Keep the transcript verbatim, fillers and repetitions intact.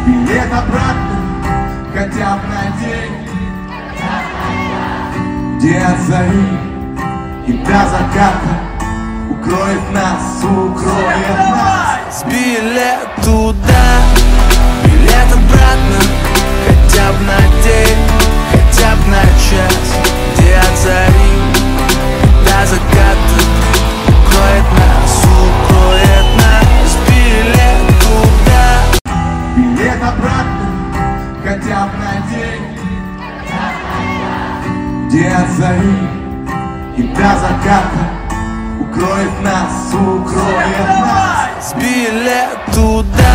Билет обратно, хотя бы на день, где от зари и до заката укроет нас, укроет нас. Билет туда, билет обратно, хотя бы на день, хотя бы на час, где от зари до заката укроет нас, укроет нас. Билет туда, билет обратно, хотя бы на день, где от зари и до заката укроет нас, укроет нас. билет туда.